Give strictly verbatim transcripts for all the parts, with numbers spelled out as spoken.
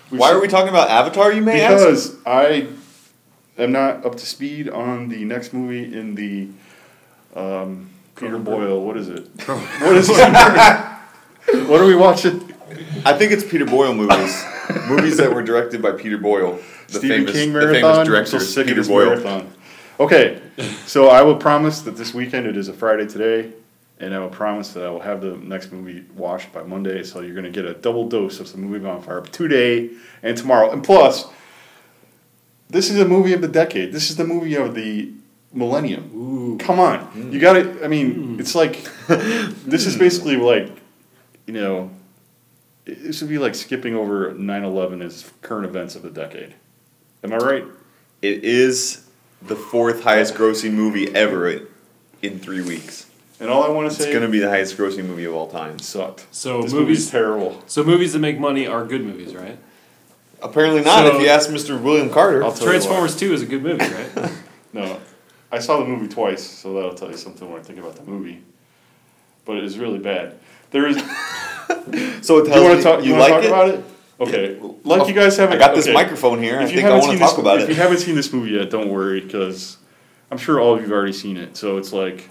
Why are we talking about Avatar, you may ask? Because I am not up to speed on the next movie in the um, Peter Boyle. What is it? What is it? What are we watching? I think it's Peter Boyle movies. Movies that were directed by Peter Boyle. The Stephen famous, King the marathon. famous director, I'm so sick Peter of this Boyle. marathon. Okay, so I will promise that this weekend, it is a Friday today, and I will promise that I will have the next movie watched by Monday, so you're going to get a double dose of some movie bonfire today and tomorrow. And plus, this is a movie of the decade. This is the movie of the millennium. Ooh. Come on. Mm. You got to, I mean, mm. it's like, this is basically like, you know, this would be like skipping over nine eleven as current events of the decade. Am I right? It is the fourth highest grossing movie ever in three weeks. And all I want to say... It's going to be the highest grossing movie of all time. Sucked. So this movies movie's terrible. So movies that make money are good movies, right? Apparently not, So- if you ask Mister William Carter. I'll tell you Transformers two is a good movie, right? No. I saw the movie twice, so that'll tell you something when I think about the movie. But it is really bad. There is... So it Do tells you want me to talk, you you wanna like talk it? about it? Okay. Yeah. Like Oh, you guys haven't... I got this okay. microphone here. I If you think I haven't want to seen talk this, about if it. you haven't seen this movie yet, don't worry, because I'm sure all of you have already seen it. So it's like...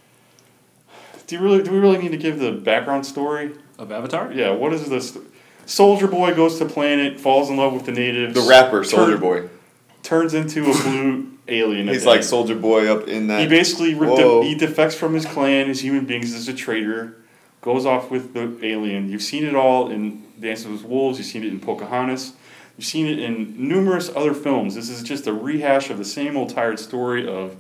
Do you really? Do we really need to give the background story? Of Avatar? Yeah, what is this? Soldier Boy goes to planet, falls in love with the natives. The rapper, Soldier turn- Boy. Turns into a blue alien. at He's the like end. Soldier Boy up in that. He basically re- Whoa. de- he defects from his clan as human beings as a traitor, goes off with the alien. You've seen it all in Dances with Wolves. You've seen it in Pocahontas. You've seen it in numerous other films. This is just a rehash of the same old tired story of,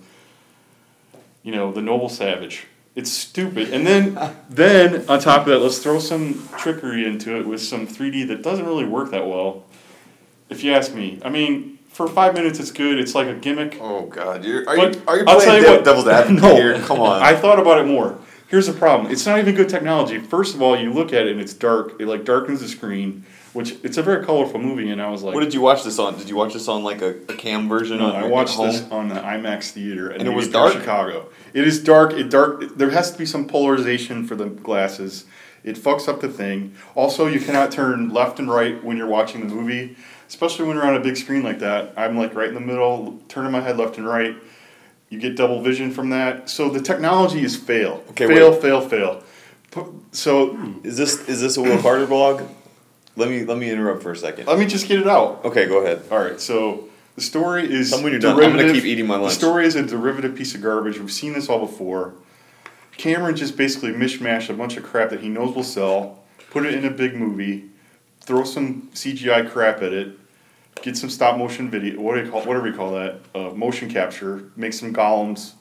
you know, the noble savage. It's stupid. And then, then on top of that, let's throw some trickery into it with some three D that doesn't really work that well, if you ask me. I mean, for five minutes it's good. It's like a gimmick. Oh God, you're, are But you are you I'll tell playing you dev- what- devil's advocate No. here? Come on. I thought about it more. Here's the problem. It's not even good technology. First of all, you look at it and it's dark. It like darkens the screen, which it's a very colorful movie. And I was like, What did you watch this on? Did you watch this on like a, a cam version? no, on I your watched home? this on the IMAX theater And it in was Decatur, dark? Chicago. It is dark. It dark. There has to be some polarization for the glasses. It fucks up the thing. Also, you cannot turn left and right when you're watching the movie, especially when you're on a big screen like that. I'm like right in the middle, turning my head left and right. You get double vision from that. So the technology is fail. Okay, fail, wait. fail, fail. Pu- So Is this is this a Will Carter vlog? Let me let me interrupt for a second. let me just get it out. Okay, go ahead. All right, so the story is Tell me when you're done. I'm gonna derivative- keep eating my lunch. The story is a derivative piece of garbage. We've seen this all before. Cameron just basically mishmashed a bunch of crap that he knows will sell, put it in a big movie, throw some C G I crap at it, get some stop motion video. What do you call? Whatever you call that? Uh, motion capture. Make some golems.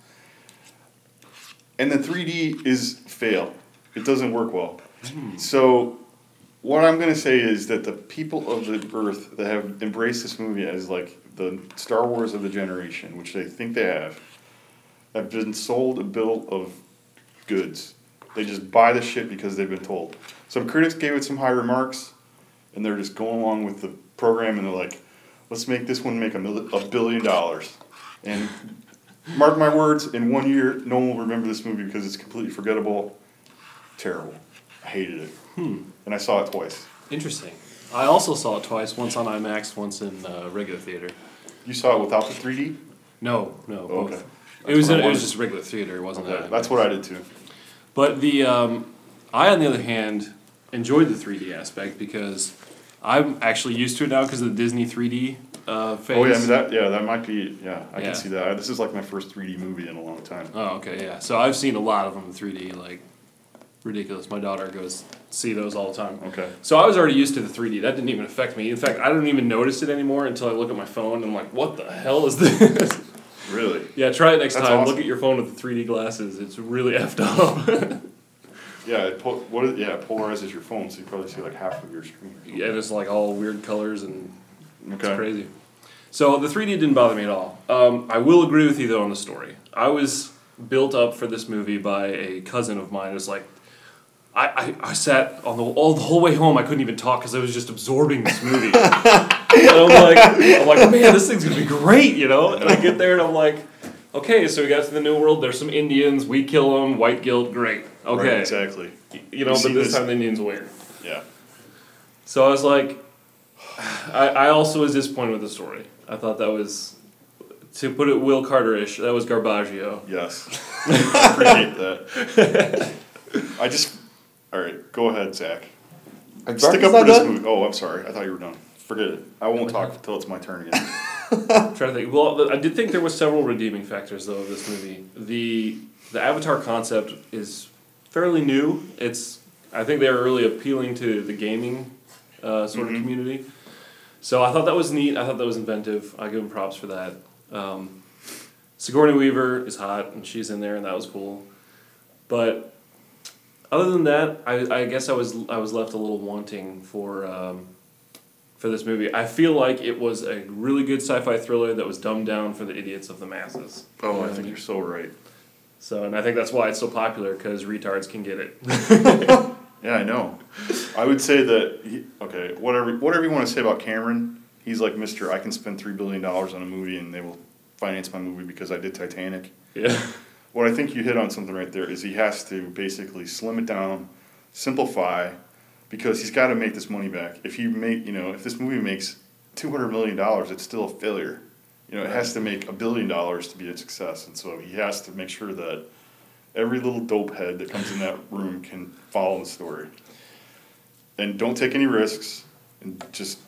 And then three D is fail. It doesn't work well. So what I'm going to say is that the people of the earth that have embraced this movie as like the Star Wars of the generation, which they think they have, have been sold a bill of goods. They just buy the shit because they've been told. Some critics gave it some high remarks, and they're just going along with the program, and they're like, let's make this one make a, mil- a billion dollars. And mark my words, in one year, no one will remember this movie because it's completely forgettable. Terrible. I hated it. Hmm. And I saw it twice. Interesting. I also saw it twice, once on IMAX, once in uh, regular theater. You saw it without the three D? No, no, both. Okay. It was what in, I it was wanted. just regular theater. It wasn't Okay, that. that's what I did too. But the um, I, on the other hand, enjoyed the three D aspect because I'm actually used to it now because of the Disney three D uh, phase. Oh yeah, I mean that yeah, that might be yeah, I Yeah. can see that. This is like my first three D movie in a long time. Oh, okay, yeah. So I've seen a lot of them in three D, like ridiculous. My daughter goes see those all the time. Okay. So I was already used to the three D. That didn't even affect me. In fact, I don't even notice it anymore until I look at my phone and I'm like, what the hell is this? Really? Yeah, try it next That's time. awesome. Look at your phone with the three D glasses. It's really effed up. Yeah, it po- what is, yeah, it polarizes your phone, so you probably see like half of your screen. Yeah, and it's like all weird colors and Okay. it's crazy. So the three D didn't bother me at all. Um, I will agree with you though on the story. I was built up for this movie by a cousin of mine. It was like, I, I, I sat on the all the whole way home. I couldn't even talk because I was just absorbing this movie. And I'm like, I'm like, man, this thing's gonna be great, you know. And I get there and I'm like, okay, so we got to the New World. There's some Indians. We kill them. White guilt. Great. Okay. Right, exactly. You know, You but see this this- time the Indians win. Yeah. So I was like, I, I also was disappointed with the story. I thought that was, to put it Will Carter-ish, that was garbaggio. Yes. I appreciate that. I just... Alright, go ahead, Zach. I'm Stick sorry, up for it's this not done? movie. Oh, I'm sorry. I thought you were done. Forget it. I won't talk until it's my turn again. I'm trying to think. Well, I did think there was several redeeming factors though of this movie. The the Avatar concept is fairly new. It's I think they were really appealing to the gaming uh, sort Mhm. of community. So I thought that was neat. I thought that was inventive. I give them props for that. Um, Sigourney Weaver is hot and she's in there and that was cool. But other than that, I, I guess I was I was left a little wanting for um, for this movie. I feel like it was a really good sci-fi thriller that was dumbed down for the idiots of the masses. Oh, You know I what think mean? you're so right. So, and I think that's why it's so popular because retards can get it. Yeah, I know. I would say that, he, okay, whatever whatever you want to say about Cameron, he's like Mister I can spend three billion dollars on a movie and they will finance my movie because I did Titanic. Yeah. What I think you hit on something right there is he has to basically slim it down, simplify, because he's got to make this money back. If you make, you know, if this movie makes two hundred million dollars, it's still a failure. You know, it has to make a billion dollars to be a success, and so he has to make sure that every little dope head that comes in that room can follow the story. And don't take any risks, and just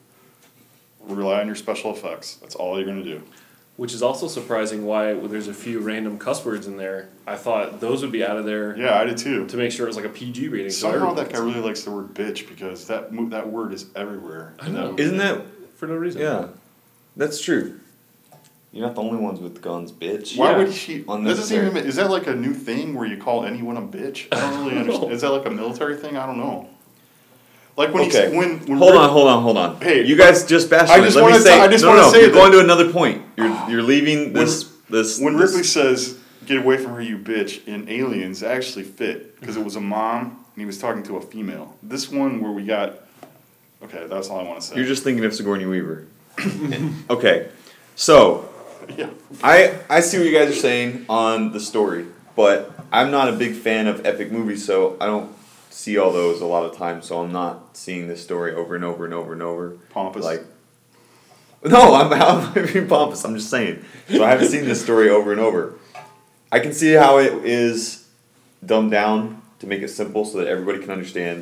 rely on your special effects. That's all you're going to do. Which is also surprising why there's a few random cuss words in there. I thought those would be out of there Yeah, I did too. to make sure it was like a P G rating. so Somehow everyone that guy can really likes the word bitch because that mo- that word is everywhere. I in that know. movie. Isn't that? see. For no reason. Yeah, that's true. You're not the only ones with guns, bitch. Why Yeah. would she? That doesn't Unnecessary. even. Is that like a new thing where you call anyone a bitch? I don't really understand. Is that like a military thing? I don't know. Like when Okay. he when, when Hold Rick- on, hold on, hold on. Hey, you guys just bashed I on it. just Let me wanna say. t- I just no, wanna no, say you're that- going to another point. You're you're leaving this this. when this, Ripley says "Get away from her, you bitch" in Aliens actually fit because it was a mom and he was talking to a female. This one where we got. Okay, that's all I want to say. You're just thinking of Sigourney Weaver. Okay, so yeah. I I see what you guys are saying on the story, but I'm not a big fan of epic movies, so I don't see all those a lot of times. So I'm not seeing this story over and over and over and over. Pompous. Like, no, I'm I'm not being pompous. I'm just saying. So I haven't seen this story over and over. I can see how it is dumbed down to make it simple so that everybody can understand.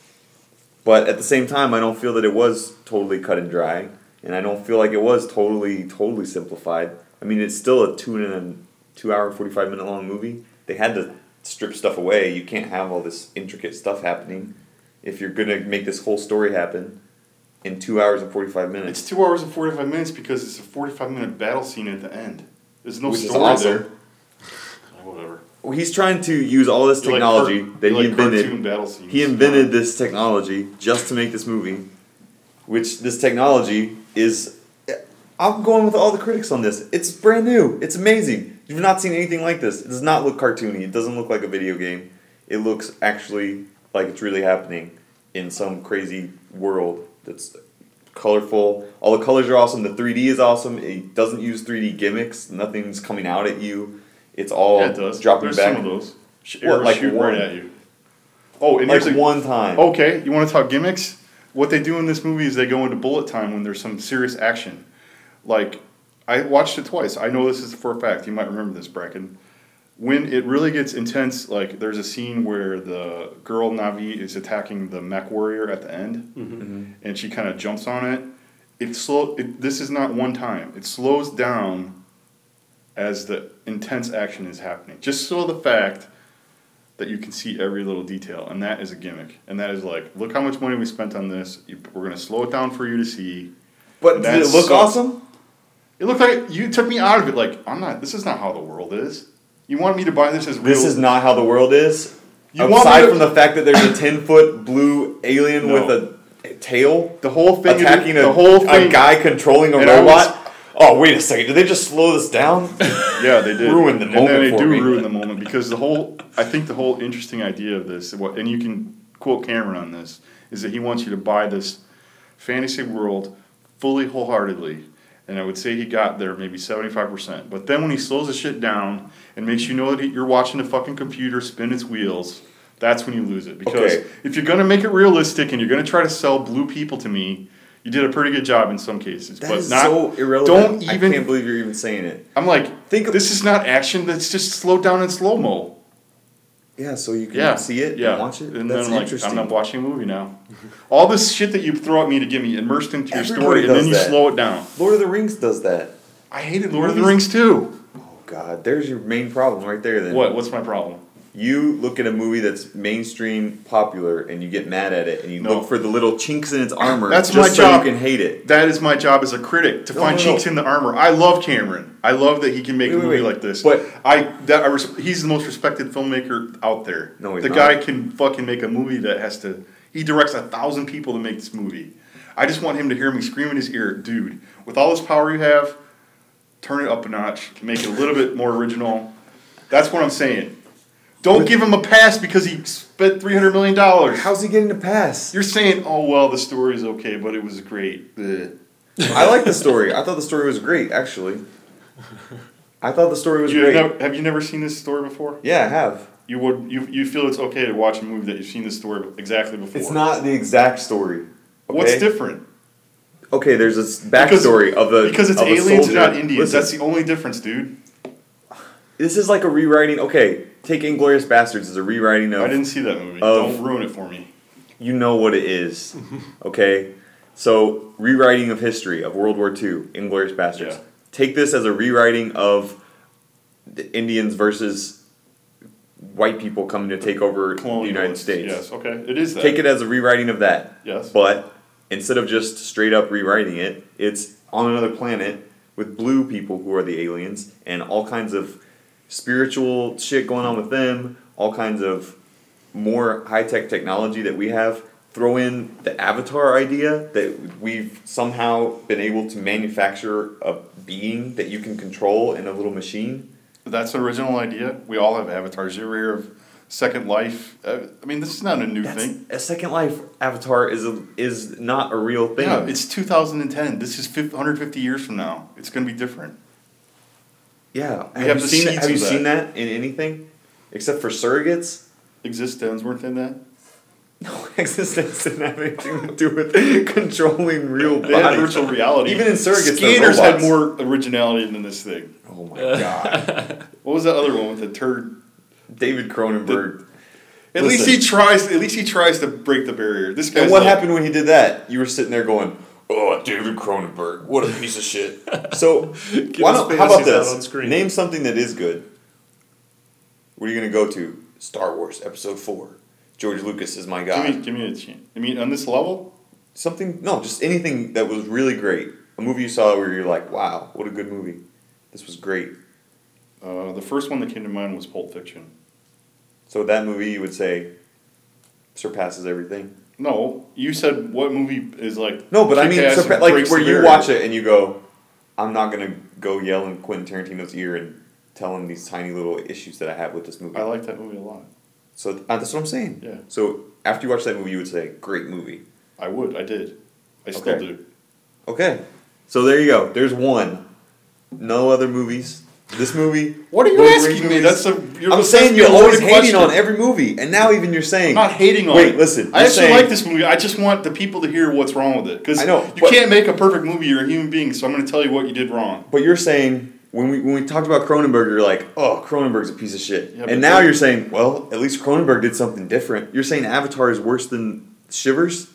But at the same time, I don't feel that it was totally cut and dry, and I don't feel like it was totally, totally simplified. I mean, it's still a two and two hour, forty five minute long movie. They had to strip stuff away. You can't have all this intricate stuff happening if you're gonna make this whole story happen in two hours and forty five minutes. It's two hours and forty five minutes because it's a forty five minute battle scene at the end. There's no Which is story awesome. there. Whatever. Well, he's trying to use all this You like technology cart- that you he like cartoon invented. battle scenes. He invented this technology just to make this movie, which this technology is. I'm going with all the critics on this. It's brand new. It's amazing. You've not seen anything like this. It does not look cartoony. It doesn't look like a video game. It looks actually like it's really happening in some crazy world that's colorful. All the colors are awesome. The three D is awesome. It doesn't use three D gimmicks. Nothing's coming out at you. It's all Yeah, it does. dropping There's back. some of those. Sh- What, arrows like shoot one? right at you. Oh, and Like here's a, one time. okay, you want to talk gimmicks? What they do in this movie is they go into bullet time when there's some serious action. Like, I watched it twice. I know this is for a fact. You might remember this, Bracken. When it really gets intense, like there's a scene where the girl Navi is attacking the mech warrior at the end, Mm-hmm. and she kind of jumps on it. It slow. It, this is not one time. It slows down as the intense action is happening. Just so the fact that you can see every little detail, and that is a gimmick. And that is like, look how much money we spent on this. You, we're gonna slow it down for you to see. But did That it look sucks. awesome? It looked like you took me out of it. Like I'm not. This is not how the world is. You want me to buy this as real? This is not how the world is. You want me Aside to- from the fact that there's a ten foot blue alien No. with a tail the whole thing. attacking a, the whole a thing. guy controlling a And I robot. Oh, wait a second. Did they just slow this down? Yeah, they did. Ruin the and moment then they for do me. ruin the moment because the whole. I think the whole interesting idea of this, what, and you can quote Cameron on this, is that he wants you to buy this fantasy world fully, wholeheartedly. And I would say he got there maybe seventy-five percent. But then when he slows the shit down and makes you know that he- you're watching the fucking computer spin its wheels, that's when you lose it. Because Okay. if you're going to make it realistic and you're going to try to sell blue people to me, You did a pretty good job in some cases, That but is not. so irrelevant. Don't even. I can't believe you're even saying it. I'm like, Think of- this is not action. That's just slowed down in slow mo. Yeah, so you can Yeah, see it yeah. and watch it. And That's then I'm like, interesting. I'm not watching a movie now. All this shit that you throw at me to get me immersed into your Everybody story, and then does you that. slow it down. Lord of the Rings does that. I hated Lord of the Movies- Rings too. Oh God, there's your main problem right there. Then What? What's my problem? You look at a movie that's mainstream popular and you get mad at it and you No. look for the little chinks in its armor That's just my so job. you can hate it. That is my job as a critic to No, find no, no. chinks in the armor. I love Cameron. I love that he can make Wait, a wait, movie wait. like this. But- I that I res- he's the most respected filmmaker out there. No, he's the not. guy can fucking make a movie that has to. He directs a thousand people to make this movie. I just want him to hear me scream in his ear, dude. With all this power you have, turn it up a notch, make it a little bit more original. That's what I'm saying. Don't give him a pass because he spent three hundred million dollars. How's he getting a pass? You're saying, oh well, the story's okay, but it was great. Ugh. I like the story. I thought the story was great, actually. I thought the story was You great. never, have you never seen this story before? Yeah, I have. You would you you feel it's okay to watch a movie that you've seen this story exactly before? It's not the exact story. Okay? What's different? Okay, there's this backstory of the because it's of a aliens and soldier. not Indians. Listen, That's the only difference, dude. this is like a rewriting. Okay, take Inglourious Bastards as a rewriting of. I didn't see that movie. of- Don't ruin it for me. You know what it is, okay? So rewriting of history of World War Two, Inglourious Bastards. Yeah. Take this as a rewriting of the Indians versus white people coming to take over the United Colonialists. States. Yes, okay, it is that. Take it as a rewriting of that. Yes. But instead of just straight up rewriting it, it's on another planet with blue people who are the aliens and all kinds of spiritual shit going on with them, all kinds of more high tech technology that we have. Throw in the avatar idea that we've somehow been able to manufacture a being that you can control in a little machine. That's the original idea. We all have avatars. You ever hear of Second Life? Uh, I mean, this is not a new That's, thing. a Second Life avatar is a, is not a real thing. Yeah, it's two thousand ten. This is one hundred fifty years from now. It's going to be different. Yeah, We have, have you the seen that? seeds Have you of seen that in anything, except for surrogates? Existence weren't in that? No, existence didn't have anything to do with controlling real They had bodies. virtual reality. Even in surrogates, they're Scanners had robots. more originality than this thing. Oh my god, What was that other one with the turd? David Cronenberg. At Listen. least he tries. At least he tries to break the barrier. This guy's And what like, happened when he did that? You were sitting there going, "Oh, David Cronenberg, what a piece of shit." So, why his don't, how about fantasies out this? on screen. Name something that is good. What are you gonna go to? Star Wars Episode Four. George Lucas is my guy. Give me, give me a chance. I mean, on this level, Something, no, just anything that was really great. A movie you saw where you're like, wow, what a good movie. This was great. uh, the first one that came to mind was Pulp Fiction. So that movie, you would say, surpasses everything. No, you said what movie is like? No, but I mean, kick-ass surpa- and like breaks where the you barrier? watch it and you go, I'm not going to go yell in Quentin Tarantino's ear and tell him these tiny little issues that I have with this movie. I like that movie a lot. So uh, that's what I'm saying. Yeah. So after you watch that movie, you would say, great movie. I would. I did. I still Okay. do. Okay. So there you go. There's one. No other movies. This movie. What are you Lord of the asking Rings me? movies. That's a. You're I'm that's saying a you're always loaded hating question. on every movie, and now even you're saying I'm not hating on Wait, it. listen. I you're actually saying- like this movie. I just want the people to hear what's wrong with it. Because I know, you but- can't make a perfect movie. You're a human being, so I'm going to tell you what you did wrong. But you're saying when we when we talked about Cronenberg, you're like, oh, Cronenberg's a piece of shit. Yeah, but and now then- you're saying, well, at least Cronenberg did something different. You're saying Avatar is worse than Shivers?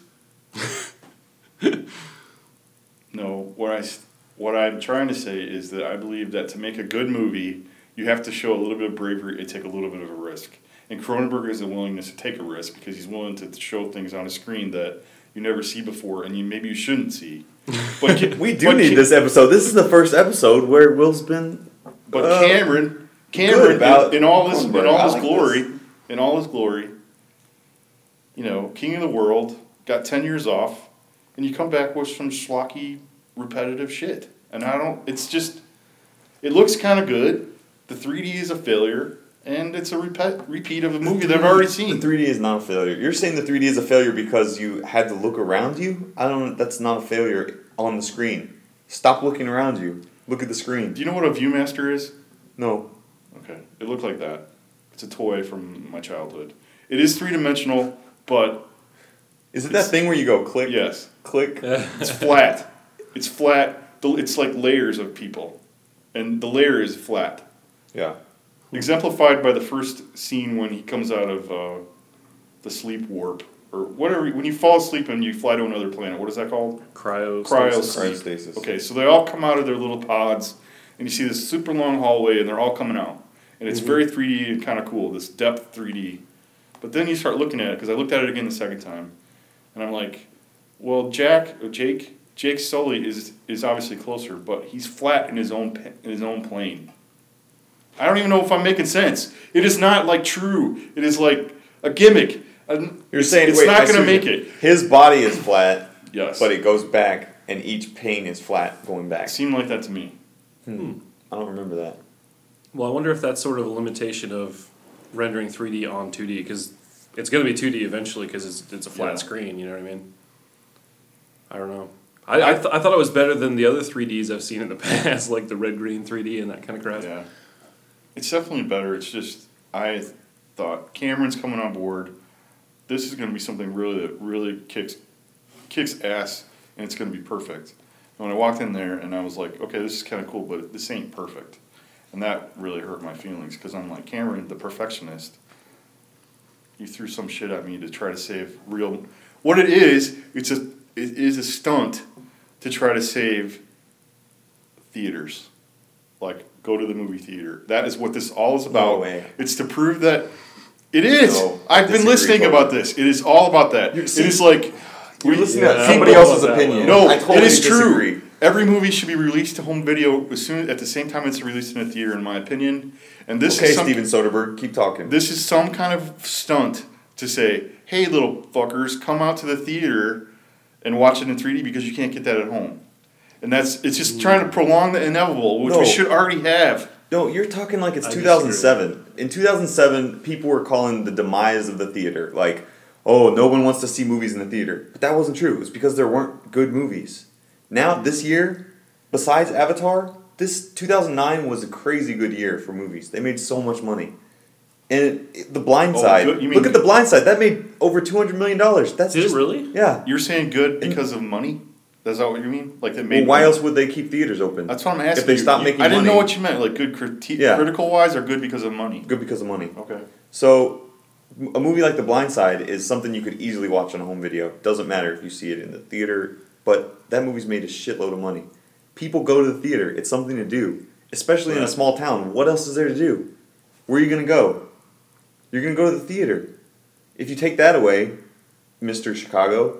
No, what I s- what I'm trying to say is that I believe that to make a good movie, you have to show a little bit of bravery and take a little bit of a risk. And Cronenberg has a willingness to take a risk because he's willing to show things on a screen that you never see before, and you maybe you shouldn't see. But Ca- We do but need Ca- this episode. This is the first episode where Will's been. But uh, Cameron, Cameron, good about in, in all this, in Cronenberg. all I his like glory, this. in all his glory, you know, king of the world, got ten years off, and you come back with some schlocky, repetitive shit. And I don't. It's just, it looks kind of good. The three D is a failure, and it's a repeat repeat of a movie that I've already The seen. three D is not a failure. You're saying the three D is a failure because you had to look around you? I don't. That's not a failure on the screen. Stop looking around you. Look at the screen. Do you know what a ViewMaster is? No. Okay, it looked like that. It's a toy from my childhood. It is three dimensional, but Is it that thing where you go click? yes. click. It's flat. It's flat. The- It's like layers of people, and the layer is flat. Yeah. Exemplified by the first scene when he comes out of uh, the sleep warp or whatever. When you fall asleep and you fly to another planet, what is that called? Cryo. Cryo stasis. sleep. Cryostasis. Okay, so they all come out of their little pods, and you see this super long hallway, and they're all coming out, and it's Mhm. very three D and kind of cool. This depth three D, but then you start looking at it because I looked at it again the second time, and I'm like, well, Jack, or Jake, Jake Sully is is obviously closer, but he's flat in his own pa- in his own plane. I don't even know if I'm making sense. It is not like true. It is like a gimmick. And You're it's, saying it's wait, not I see going to what you- make it. His body is flat, Yes, but it goes back, and each pane is flat going back. it seemed like that to me. Hmm. I don't remember that. Well, I wonder if that's sort of a limitation of rendering three D on two D, because it's going to be two D eventually because it's, it's a flat Yeah. screen, you know what I mean? I don't know. I, I, th- I thought it was better than the other three Ds I've seen in the past, like the red-green three D and that kind of crap. Yeah, it's definitely better. It's just I thought Cameron's coming on board. This is going to be something really that really kicks kicks ass, and it's going to be perfect. And when I walked in there, and I was like, okay, this is kind of cool, but this ain't perfect, and that really hurt my feelings because I'm like, Cameron, the perfectionist. You threw some shit at me to try to save real. What it is, it's a it is a stunt to try to save theaters. Like, go to the movie theater. That is what this all is about. No way. It's to prove that it is. No, I I've been disagree listening totally. about this. It is all about that. You're- it see, is like You're listening Yeah, to I somebody don't know else's about that opinion. no, I totally it is disagree. true. Every movie should be released to home video as soon at the same time it's released in a theater, in my opinion. And this Okay, is some, Steven Soderbergh, keep talking. this is some kind of stunt to say, hey, little fuckers, come out to the theater and watch it in three D because you can't get that at home. And that's it's just trying to prolong the inevitable, which No. we should already have. No, you're talking like it's I two thousand seven. In two thousand seven, people were calling the demise of the theater. Like, oh, no one wants to see movies in the theater. But that wasn't true. It was because there weren't good movies. Now, this year, besides Avatar, this two thousand nine was a crazy good year for movies. They made so much money. And it, The Blind Oh, Side, good- you mean look at The good- Blind Side. That made over two hundred million dollars. That's Did it just, really? Yeah. You're saying good because of money? Is that what you mean? Like that Well, made why money? else would they keep theaters open? That's what I'm asking. If they you. stop You- making I didn't know money. what you meant. Like good criti- Yeah. critical wise or good because of money. Good because of money. Okay. So, m- a movie like The Blind Side is something you could easily watch on a home video. Doesn't matter if you see it in the theater, but that movie's made a shitload of money. People go to the theater. It's something to do, especially in a Right. small town. What else is there to do? Where are you gonna go? You're gonna go to the theater. If you take that away, Mister Chicago,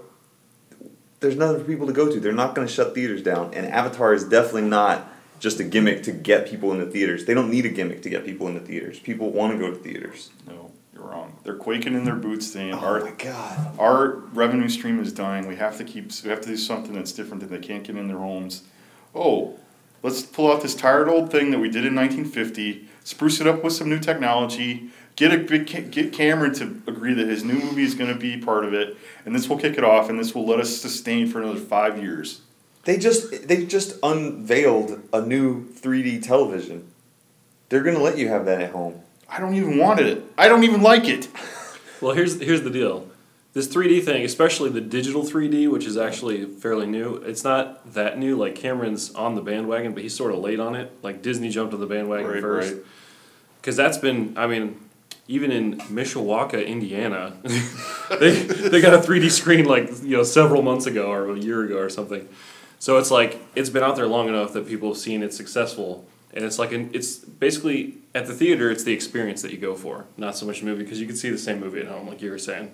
there's nothing for people to go to. They're not gonna shut theaters down. And Avatar is definitely not just a gimmick to get people in the theaters. They don't need a gimmick to get people in the theaters. People want to go to theaters. No, you're wrong. They're quaking in their boots, saying Oh our my god. our revenue stream is dying. We have to keep. We have to do something that's different that they can't get in their homes. Oh, let's pull out this tired old thing that we did in nineteen fifty. Spruce it up with some new technology. Get a big ca- get Cameron to agree that his new movie is going to be part of it, and this will kick it off, and this will let us sustain for another five years. They just they just unveiled a new three D television. They're gonna let you have that at home. I don't even want it. I don't even like it. Well, here's here's the deal. This three D thing, especially the digital three D, which is actually fairly new, it's not that new. Like, Cameron's on the bandwagon, but he's sort of late on it. Like, Disney jumped on the bandwagon Right, first. right. Because that's been, I mean, even in Mishawaka, Indiana, they they got a three D screen like, you know, several months ago or a year ago or something. So it's like, it's been out there long enough that people have seen it's successful. And it's like, an, it's basically, at the theater, it's the experience that you go for, not so much the movie, because you can see the same movie at home, like you were saying.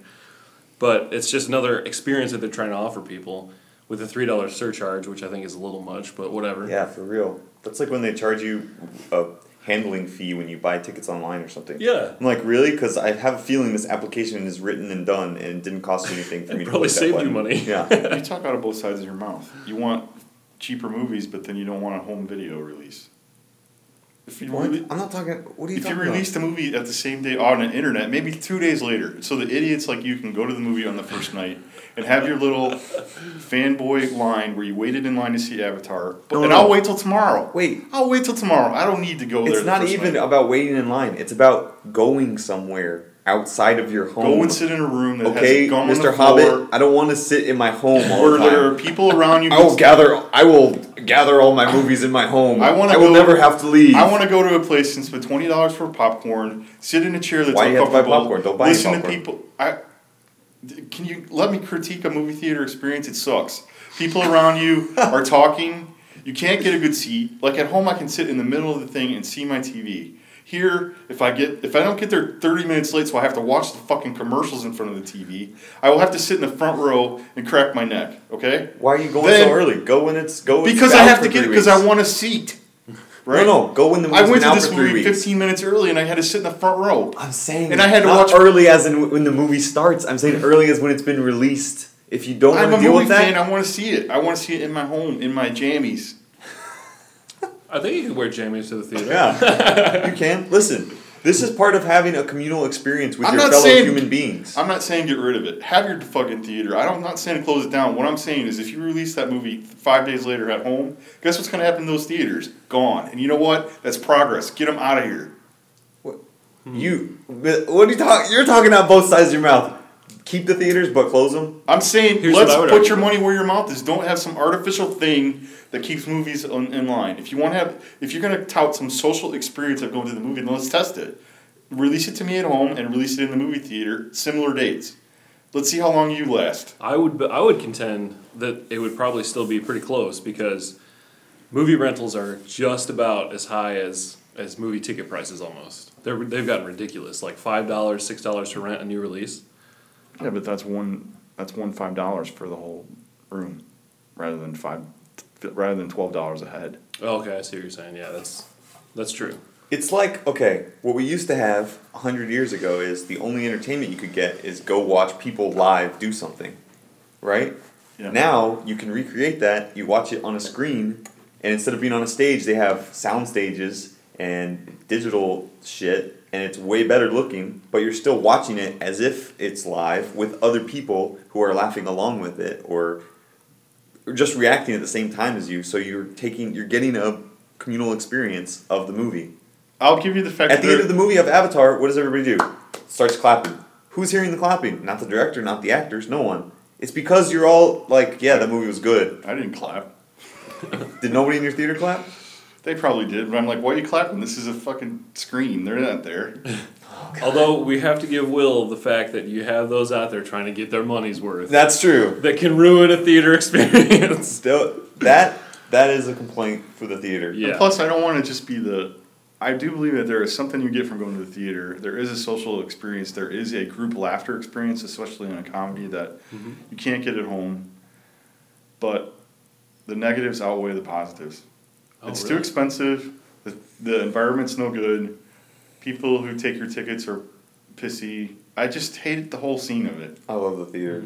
But it's just another experience that they're trying to offer people with a three dollar surcharge, which I think is a little much, but whatever. Yeah, for real. That's like when they charge you a handling fee when you buy tickets online or something. Yeah. I'm like, really? Because I have a feeling this application is written and done, and it didn't cost you anything for It me to probably click that saved you button. money. Yeah. You talk out of both sides of your mouth. You want cheaper movies, but then you don't want a home video release. If you What? really, I'm not talking. What are you if you talking released a movie at the same day on the internet, maybe two days later, so the idiots like you can go to the movie on the first night and have your little fanboy line where you waited in line to see Avatar, but, No, and no. I'll wait till tomorrow. about? Wait. I'll wait till tomorrow. I don't need to go there. It's the not first even night. about waiting in line. It's about going somewhere. outside of your home. Go and sit in a room that okay, has gum Mister on the floor. Hobbit, I don't want to sit in my home all where the time. there are people around you. I will gather. I will gather all my movies in my home. I want I to. will go, never have to leave. I want to go to a place and spend twenty dollars for popcorn. Sit in a chair that's Why do you have to buy uncomfortable. popcorn? Don't buy any Listen popcorn. to people. I. Can you let me critique a movie theater experience? It sucks. People around you are talking. You can't get a good seat. Like at home, I can sit in the middle of the thing and see my T V. Here, if I get if I don't get there thirty minutes late, so I have to watch the fucking commercials in front of the T V, I will have to sit in the front row and crack my neck. Okay? Why are you going Then- so early? Go when it's go. When it's Because I out have for to get three because weeks. I want a seat. Right? No, no. Go when the I movie's went been to out this for three movie weeks. fifteen minutes early, and I had to sit in the front row. I'm saying, And I had to not watch- early as in when the movie starts. I'm saying early as when it's been released. If you don't I'm want a to deal movie with that, fan. I want to see it. I want to see it in my home, in my jammies. I think you could wear jammies to the theater. yeah, you can. Listen, this is part of having a communal experience with I'm your not fellow saying- human beings. I'm not saying get rid of it. Have your fucking theater. I don't, I'm not saying to close it down. What I'm saying is if you release that movie five days later at home, guess what's going to happen to those theaters? Gone. And you know what? That's progress. Get them out of here. You, what are you talking? You're talking out both sides of your mouth. Keep the theaters, but close them. I'm saying Here's let's what I would put argue. your money where your mouth is. Don't have some artificial thing that keeps movies on, in line. If you want to have, if you're going to tout some social experience of going to the movie, then let's test it. Release it to me at home and release it in the movie theater. Similar dates. Let's see how long you last. I would I would contend that it would probably still be pretty close because movie rentals are just about as high as as movie ticket prices almost. They're they've gotten ridiculous, like five dollars, six dollars to rent a new release. Yeah, but that's one. That's one five dollars for the whole room, rather than five, rather than twelve dollars a head. Oh, okay, I see what you're saying. Yeah, that's that's true. It's like, okay, what we used to have a hundred years ago is the only entertainment you could get is go watch people live do something, right? Yeah. Now you can recreate that. You watch it on a screen, and instead of being on a stage, they have sound stages and digital shit, and it's way better looking. But you're still watching it as if it's live with other people who are laughing along with it, or, or just reacting at the same time as you. So you're taking, you're getting a communal experience of the movie. I'll give you the fact. At the that end of the movie of Avatar, what does everybody do? Starts clapping. Who's hearing the clapping? Not the director, not the actors, no one. It's because you're all like, yeah, that movie was good. I didn't clap. Did nobody in your theater clap? They probably did, but I'm like, why are you clapping? This is a fucking screen. They're not there. Although we have to give Will the fact that you have those out there trying to get their money's worth That's true. that can ruin a theater experience. Still, that that is a complaint for the theater. Yeah. And plus, I don't want to just be the. I do believe that there is something you get from going to the theater. There is a social experience. There is a group laughter experience, especially in a comedy that Mhm. you can't get at home. But the negatives outweigh the positives. Oh, it's too really? expensive. The, the environment's no good. People who take your tickets are pissy. I just hated the whole scene of it. I love the theater.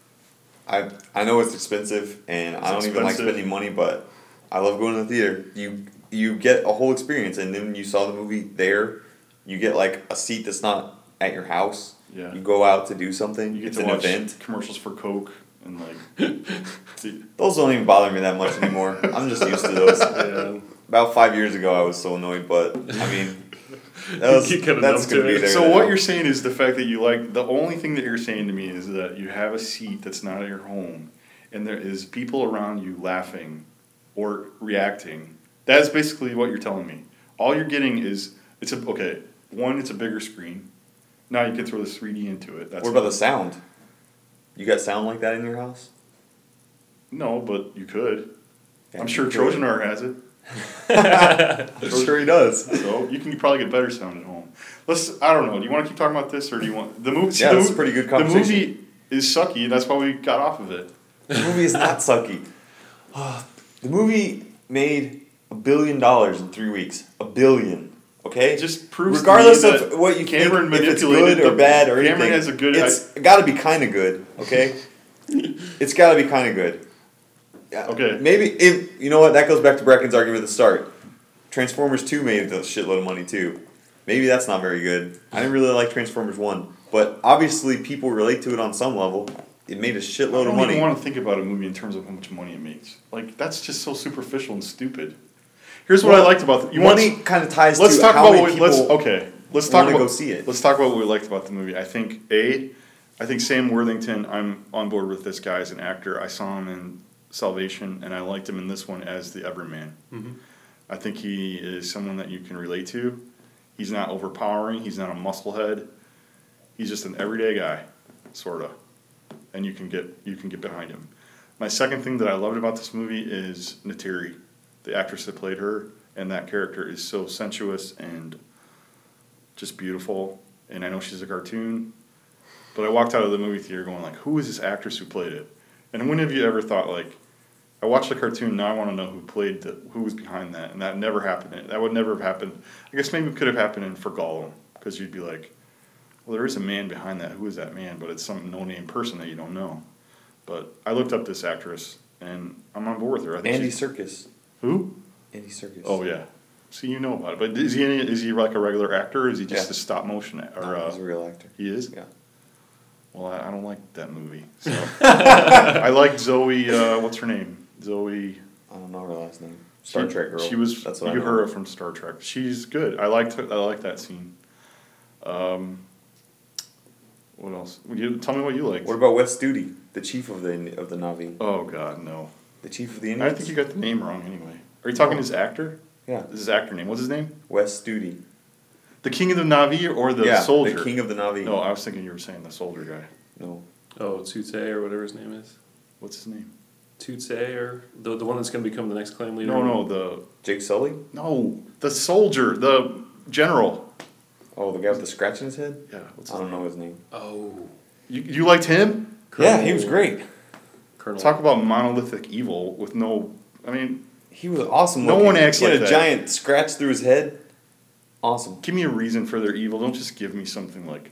I I know it's expensive, and It's I don't even like expensive. spending money, but I love going to the theater. You you get a whole experience, and then when you saw the movie there, you get like a seat that's not at your house. Yeah. You go out to do something. You get it's to an watch event. commercials for Coke and like. see- Those don't even bother me that much anymore. I'm just used to those. Yeah. About five years ago, I was so annoyed, but I mean, that was, You get that's enough gonna to be it. there. So now. what you're saying is the fact that you like the only thing that you're saying to me is that you have a seat that's not at your home, and there is people around you laughing, or reacting. That's basically what you're telling me. All you're getting is it's a okay. One, it's a bigger screen. Now you can throw the three D into it. That's What about the sound? You got sound like that in your house? No, but you could. Yeah, I'm sure you could. Trojan Art has it. I'm sure he does. So you can probably get better sound at home. Let's. I don't know. Do you want to keep talking about this, or do you want the movie? Yeah, the, that's a pretty good The conversation. movie is sucky. That's why we got off of it. The movie is not sucky. The movie made a billion dollars in three weeks. A billion. Okay? It just proves regardless to me of that what you Cameron think, if it's manipulated good or the- bad or Cameron anything. has a good- It's got to be kind of good. Okay? It's got to be kind of good. Yeah, Okay. Maybe if you know what, that goes back to Brecken's argument at the start. Transformers two made a shitload of money too. Maybe that's not very good. I didn't really like Transformers one, but obviously people relate to it on some level. It made a I shitload don't of money. even want to think about a movie in terms of how much money it makes. Like that's just so superficial and stupid. Here's what Well, I liked about the, you money want. kind of ties Let's to talk how about many what. people. Let's okay. let's talk want to about go see it. let's talk about what we liked about the movie. I think a, I think Sam Worthington. I'm on board with this guy as an actor. I saw him in Salvation, and I liked him in this one as the Everyman. Mm-hmm. I think he is someone that you can relate to. He's not overpowering. He's not a musclehead. He's just an everyday guy, sorta, and you can get you can get behind him. My second thing that I loved about this movie is Neytiri, the actress that played her, and that character is so sensuous and just beautiful. And I know she's a cartoon, but I walked out of the movie theater going like, who is this actress who played it? And when have you ever thought like, I watched the cartoon, now I want to know who played the, who was behind that, and that never happened. That would never have happened. I guess maybe it could have happened in For Gollum, because you'd be like, well, there is a man behind that. Who is that man? But it's some no-name person that you don't know. But I looked up this actress, and I'm on board with her. I think Andy she's- Serkis. Who? Andy Serkis. Oh yeah. See, you know about it. But is he any, is he like a regular actor, or is he just Yeah. a stop motion actor? No, Uh, he's a real actor. he is. Yeah. Well, I, I don't like that movie. So I like Zoe. Uh, what's her name? Zoe. I don't know her last name. Star she, Trek girl. She was. That's what you I know. heard her from Star Trek. She's good. I liked. Her, I like that scene. Um. What else? You, tell me what you liked. What about Wes Studi, the chief of the of the Na'vi? Oh God, no. The chief of the I Indians? think you got the name wrong. Anyway, are you talking his actor? Yeah. This is his actor name. What's his name? Wes Studi. The King of the Na'vi or the yeah, soldier? the king of the Na'vi. No, I was thinking you were saying the soldier guy. No. Oh, Tute or whatever his name is. What's his name? Tute or the the one that's going to become the next claim leader. No, no, the Jake Sully? no, the soldier, the general. Oh, the guy with the scratch in his head? Yeah, what's I his don't name? know his name. Oh, You you liked him? Yeah, he was great. Colonel. Talk about monolithic evil with no. I mean, He was awesome. No looking. one acts He had like a that. giant scratch through his head. Awesome. give me a reason for their evil. Don't just give me something like.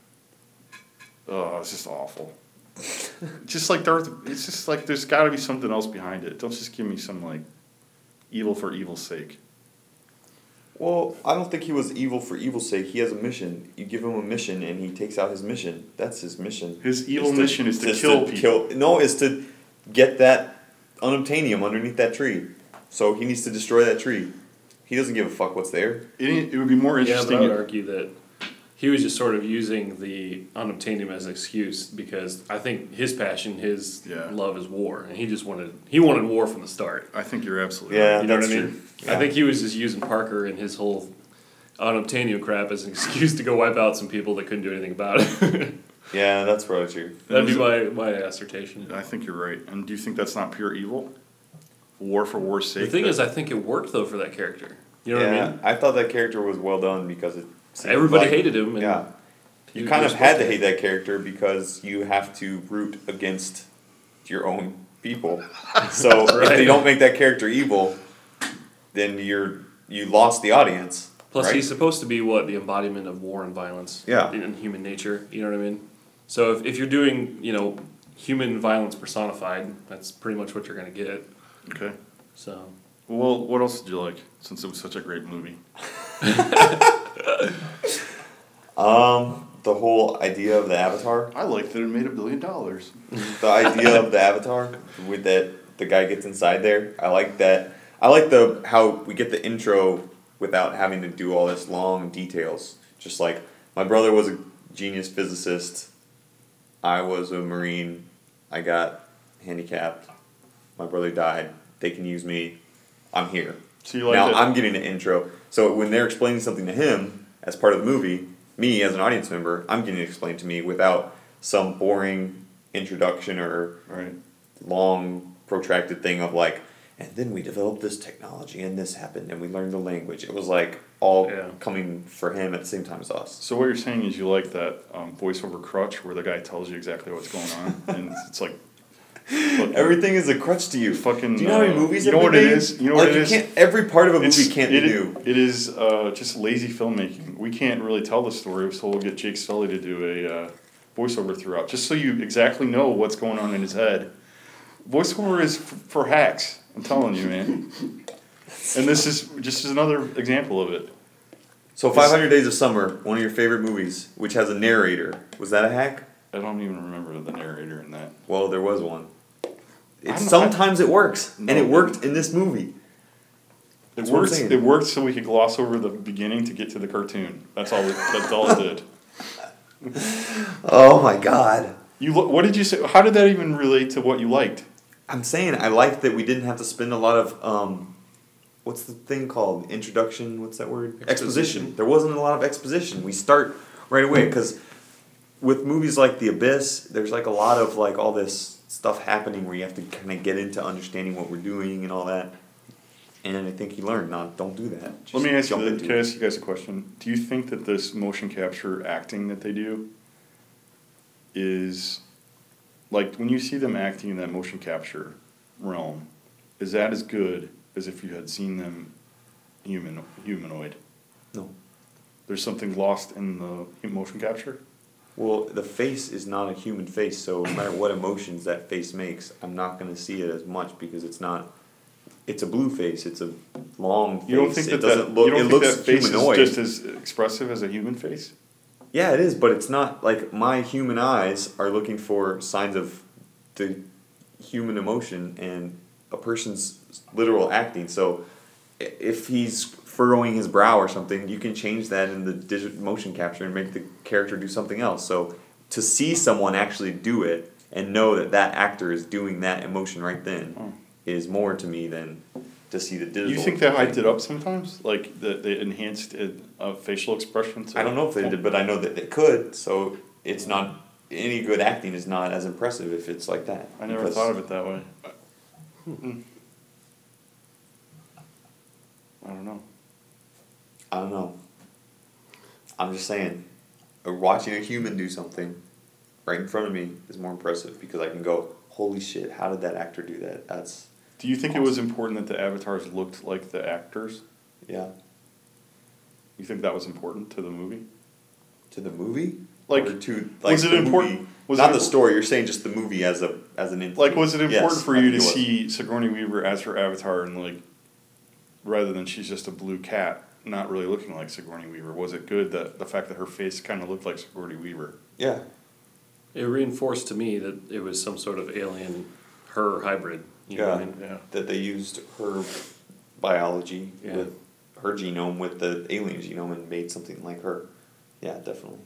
Oh, it's just awful. Just like Darth, it's just like there's got to be something else behind it. Don't just give me some like evil for evil's sake. Well, I don't think he was evil for evil's sake. He has a mission. You give him a mission, and he takes out his mission. That's his mission. His evil Is to- mission is to is kill people. no, is to get that unobtainium underneath that tree. So he needs to destroy that tree. He doesn't give a fuck what's there. It, it would be more Yeah, but interesting. I would argue that he was just sort of using the unobtainium as an excuse because I think his passion, his Yeah. love is war, and he just wanted he wanted war from the start. I think you're absolutely Yeah. right. You know that's what I mean? true. I Yeah. think he was just using Parker and his whole unobtainium crap as an excuse to go wipe out some people that couldn't do anything about it. Yeah, that's probably true. That'd be my, my assertion. I think you're right. And do you think that's not pure evil? War for war's sake. The thing that- is, I think it worked though for that character. You know yeah, what I mean? thought that character was well done because it. seemed Everybody like- hated him. And Yeah. You you- kind you're of had supposed to hate that character because you have to root against your own people. So if Right. they don't make that character evil, then you're you lost the audience. Plus, right? he's supposed to be what the embodiment of war and violence. Yeah. In, in human nature, you know what I mean. So if, if you're doing, you know, human violence personified, that's pretty much what you're gonna get. Okay. So Well, what else did you like? Since it was such a great movie. Um, the whole idea of the Avatar, I liked that it made a billion dollars. the idea of the Avatar with that the guy gets inside there. I like that. I like the how we get the intro without having to do all this long details. Just like my brother was a genius physicist. I was a Marine. I got handicapped. My brother died. They can use me. I'm here. So you like Now that? I'm getting an intro. So when they're explaining something to him as part of the movie, me as an audience member, I'm getting it explained to me without some boring introduction or Right. long protracted thing of like, and then we developed this technology and this happened and we learned the language. It was like all Yeah. coming for him at the same time as us. So what you're saying is you like that um, voiceover crutch where the guy tells you exactly what's going on, and it's like look, Everything is a crutch to you. Fucking, Do you know how many uh, movies you know have what been it made? is? You know like what it you is? Can't, every part of a movie It's- can't it, be new. It is uh, just lazy filmmaking. We can't really tell the story, so we'll get Jake Sully to do a uh, voiceover throughout, just so you exactly know what's going on in his head. Voiceover is f- for hacks. I'm telling you, man. And this is just another example of it. So five hundred Days of Summer, one of your favorite movies, which has a narrator. Was that a hack? I don't even remember the narrator in that. Well, there was one. It's I'm- sometimes it works, No, and it it worked in this movie. It That's what I'm worked. saying. It worked so we could gloss over the beginning to get to the cartoon. That's all. It, that's all it did. Oh my god. You. lo- What did you say? How did that even relate to what you liked? I'm saying I liked that we didn't have to spend a lot of um, what's the thing called? Introduction. What's that word? Exposition. Exposition. There wasn't a lot of exposition. We start right away because with movies like The Abyss, there's like a lot of like all this stuff happening where you have to kind of get into understanding what we're doing and all that. And I think he learned not don't do that. Just Let me ask you. jump The, into can I it. ask you guys a question? Do you think that this motion capture acting that they do is like when you see them acting in that motion capture realm? Is that as good as if you had seen them human humanoid? No. There's something lost in the motion capture. Well, the face is not a human face, so no matter what emotions that face makes, I'm not going to see it as much because it's not. It's a blue face. It's a long face. You don't think it that doesn't that, look. you don't It think looks that face humanoid. is just as expressive as a human face? Yeah, it is, but it's not like my human eyes are looking for signs of the human emotion and a person's literal acting. So i- if he's furrowing his brow or something, you can change that in the digital motion capture and make the character do something else. So to see someone actually do it and know that that actor is doing that emotion right then Oh. is more to me than to see the digital. You think they hyped it up sometimes? Like that they enhanced it, uh, facial expression? To I don't know if they did, but I know that they could. So it's not any good acting is not as impressive if it's like that. I never because- thought of it that way. Hmm. I don't know. I don't know. I'm just saying, uh, watching a human do something right in front of me is more impressive because I can go, holy shit, how did that actor do that? That's Do you think it was important that the avatars looked like the actors? yeah. You think that was important to the movie? To the movie, Like, or to like was it the important- movie- was not it the impor- story. You're saying just the movie as a as an entity. Like, was it important Yes, for I you think to it was. see Sigourney Weaver as her avatar and like, rather than she's just a blue cat, not really looking like Sigourney Weaver? Was it good that the fact that her face kind of looked like Sigourney Weaver? Yeah, It reinforced to me that it was some sort of alien, her hybrid. You know what I Yeah. mean? Yeah. that they used her biology Yeah. with her genome with the alien genome and made something like her. Yeah, definitely.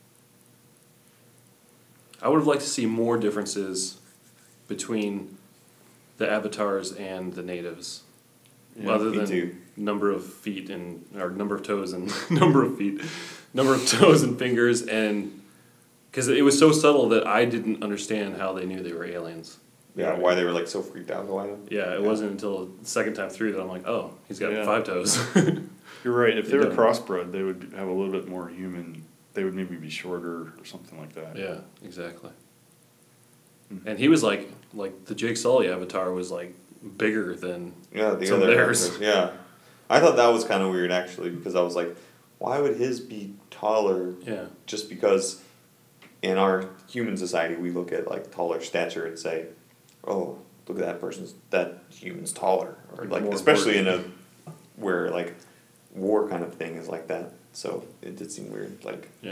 I would have liked to see more differences between the avatars and the natives, Yeah, other me than too. number of feet and or number of toes and number of feet, number of toes and fingers, and because it was so subtle that I didn't understand how they knew they were aliens. Yeah, why they were like so freaked out about him. Yeah, it wasn't until the second time through that I'm like, oh, he's got Yeah. five toes. You're right. If they They were don't. crossbred, they would have a little bit more human. They would maybe be shorter or something like that. Yeah, exactly. Mhm. And he was like, like the Jake Sully avatar was like bigger than Yeah, the some other theirs. actors, yeah. I thought that was kind of weird actually because I was like, why would his be taller? yeah, Just because in our human society we look at like taller stature and say, oh, look at that person's that human's taller, or like More especially in a where like war kind of thing is like that. So it did seem weird. Like yeah.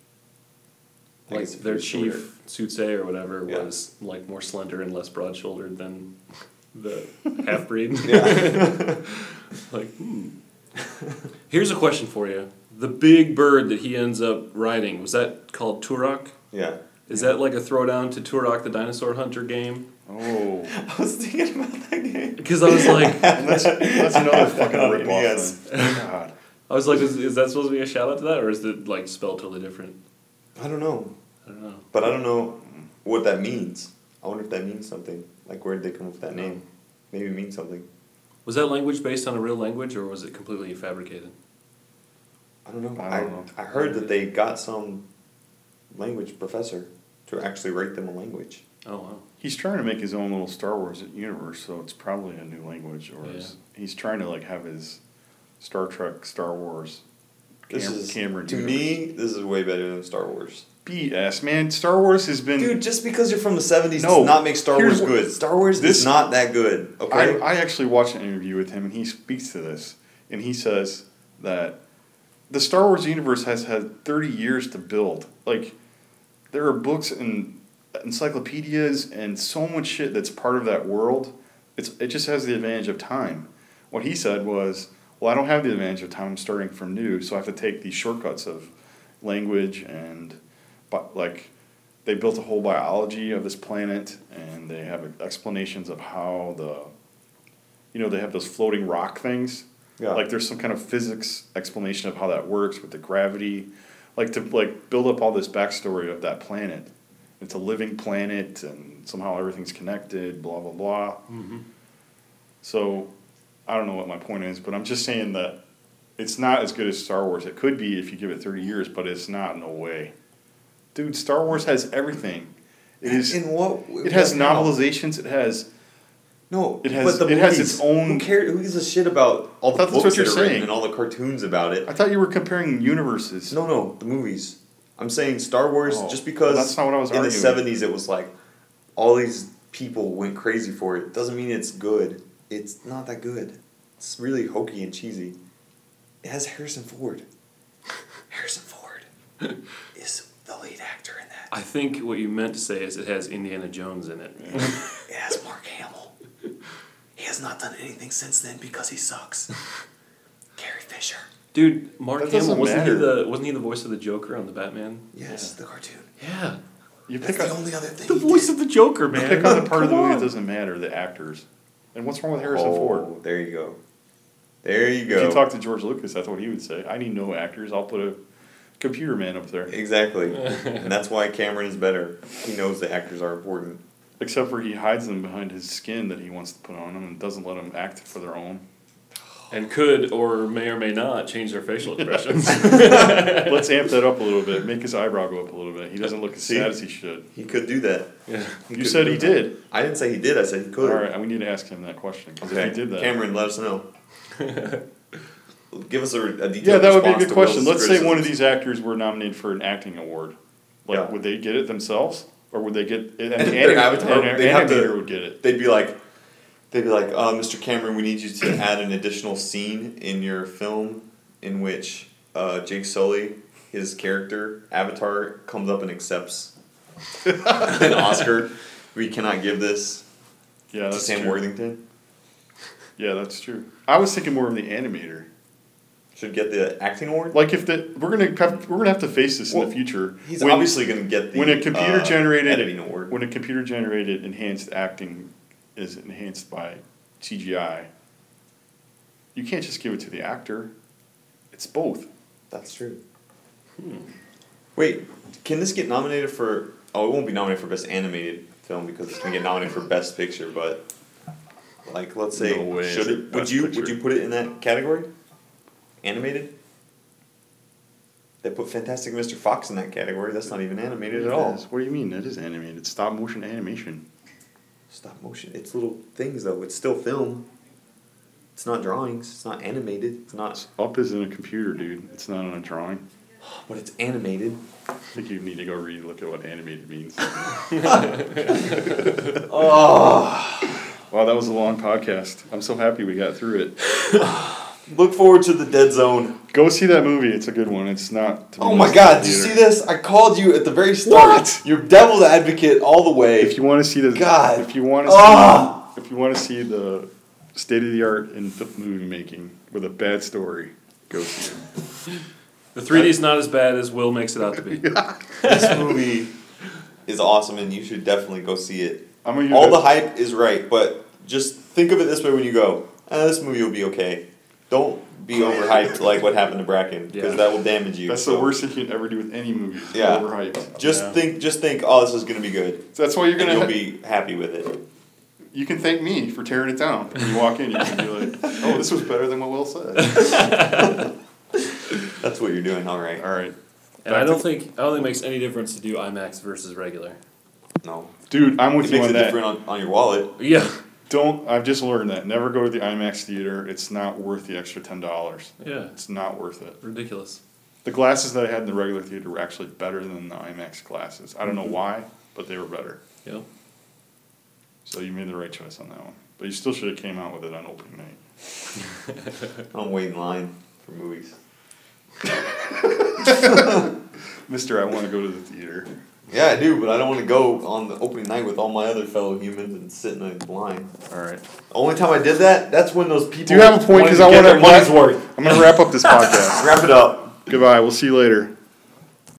I Like guess if their you're shorter- chief Sutsei or whatever Yeah. was like more slender and less broad shouldered than the half breed. Yeah. Like, hmm. Here's a question for you: the big bird that he ends up riding, was that called Turok? Yeah. Is that like a throwdown to Turok the Dinosaur Hunter game? Oh, I was thinking about that game. Because I was like, and that's that's another fucking Oh, rip yes. thing. God. I was like, is, is that supposed to be a shout out to that, or is it like spelled totally different? I don't know. I don't know. But I don't know what that means. I wonder if that means something. Like, where did they come up with that name? Maybe it means something. Was that language based on a real language, or was it completely fabricated? I don't know. I I, don't know. I heard that they got some language professor to actually write them a language. Oh wow. He's trying to make his own little Star Wars universe, so it's probably a new language, or Yeah. is- he's trying to like have his Star Trek, Star Wars. This Cam- is Cameron to universe. me. This is way better than Star Wars. B S man, Star Wars has been. Dude, just because you're from the seventies No, does not make Star here's Wars what- good. Star Wars this- is not that good. Okay. I, I actually watched an interview with him, and he speaks to this, and he says that the Star Wars universe has had thirty years to build. Like, there are books and encyclopedias and so much shit that's part of that world. It's it just has the advantage of time. What he said was well, I don't have the advantage of time. I'm starting from new, so I have to take these shortcuts of language and, but like, they built a whole biology of this planet, and they have explanations of how the, you know, they have those floating rock things. Yeah. Like there's some kind of physics explanation of how that works with the gravity, like to like build up all this backstory of that planet. It's a living planet, and somehow everything's connected. Blah blah blah. Mm-hmm. So, I don't know what my point is, but I'm just saying that it's not as good as Star Wars. It could be if you give it thirty years, but it's not. No way, dude. Star Wars has everything. It is. In what? It has what now? novelizations. It has. No, It has- but the it has movies, its own- Who cares? Who gives a shit about all the I thought that's books what that you're are written saying. and all the cartoons about it? I thought you were comparing universes. No, no, the movies. I'm saying Star Wars Oh, just because well, that's not what I was in the arguing. seventies it was like all these people went crazy for it. Doesn't mean it's good. It's not that good. It's really hokey and cheesy. It has Harrison Ford. Harrison Ford is the lead actor in that. I think what you meant to say is it has Indiana Jones in it. It has Mark Hamill. He has not done anything since then because he sucks. Carrie Fisher. Dude, Mark That Hamill, doesn't wasn't he matter. the wasn't he the voice of the Joker on the Batman? Yes, the cartoon. Yeah. You That's pick the on, only other thing. The he voice did. of the Joker, you man. pick on the part of the Come movie on. that doesn't matter, the actors. And what's wrong with Harrison oh, Ford? There you go. There you If go. you talk to George Lucas, that's what he would say. I need no actors. I'll put a computer man up there. Exactly. And that's why Cameron is better. He knows the actors are important. Except for he hides them behind his skin that he wants to put on them and doesn't let them act for their own. And could or may or may not change their facial expressions. Let's amp that up a little bit. Make his eyebrow go up a little bit. He doesn't look as See? sad as he should. He could do that. Yeah. He You could said do he that. did. I didn't say he did. I said he could. All right, we need to ask him that question. 'Cause Okay. if he did that. Cameron, let us know. Give us a, a detailed Yeah, that would be a response good to question. Will's Let's say one of criticisms. these actors were nominated for an acting award. Like, Yeah. would they get it themselves? Or would they get an, an, Their anim- avatar, an they'd have to- animator would get it? They'd be like, they'd be like, uh, Mister Cameron, we need you to add an additional scene in your film in which uh, Jake Sully, his character, Avatar, comes up and accepts an Oscar. We cannot give this Yeah, to that's Sam true. Worthington. Yeah, that's true. I was thinking more of the animator. Should get the acting award. Like if the we're gonna have, we're gonna have to face this in Well, the future. He's When- obviously going to get the when a computer uh, generated editing award. when a computer generated enhanced acting is enhanced by C G I. You can't just give it to the actor. It's both. That's true. Wait, can this get nominated for? Oh, it won't be nominated for best animated film because it's gonna get nominated for best picture. But like, let's say, No way should is it? it Would Best you Picture. would you put it in that category? Animated. They put Fantastic Mister Fox in that category. That's not even animated at all. It is. What do you mean? That is animated. Stop motion animation. Stop motion. It's little things though. It's still film. It's not drawings. It's not animated. It's not. Up is in a computer, dude. It's not on a drawing. But it's animated. I think you need to go read look at what animated means. Oh. Wow, that was a long podcast. I'm so happy we got through it. Look forward to the Dead Zone. Go see that movie. It's a good one. It's not. To be Oh my missed God! in Did you theater. see this? I called you at the very start. What? You're devil's advocate all the way. If you want to see the God. if you want to see, Ah. if you want to see the state of the art in f- movie making with a bad story, go see it. The three D's not as bad as Will makes it out to be. This movie is awesome, and you should definitely go see it. I'm gonna All the hype is right, but just think of it this way when you go. Eh, this movie will be okay. Don't be overhyped like what happened to Bracken, because Yeah. that will damage you. That's So the worst thing you can ever do with any movie. Is Yeah. overhyped. Just Yeah. think, just think. Oh, this is gonna be good. So that's why you're And gonna. you'll ha- be happy with it. You can thank me for tearing it down. When you walk in, you can be like, "Oh, this was better than what Will said." That's what you're doing. All right. All right, And I don't think I don't think it makes any difference to do IMAX versus regular. No. dude, I'm It with you makes on it that. different on, on your wallet. Yeah. Don't. I've just learned that. Never go to the IMAX theater. It's not worth the extra ten dollars. Yeah. It's not worth it. Ridiculous. The glasses that I had in the regular theater were actually better than the IMAX glasses. I don't know why, but they were better. Yep. So you made the right choice on that one. But you still should have came out with it on opening night. I don't wait in line for movies. Mister, I want to go to the theater. Yeah, I do, but I don't want to go on the opening night with all my other fellow humans and sit in a line. All right. The only time I did that, that's when those people. Do you have a point? Because I want want their money's to. worth. I'm going to wrap up this podcast. Wrap it up. Goodbye. We'll see you later.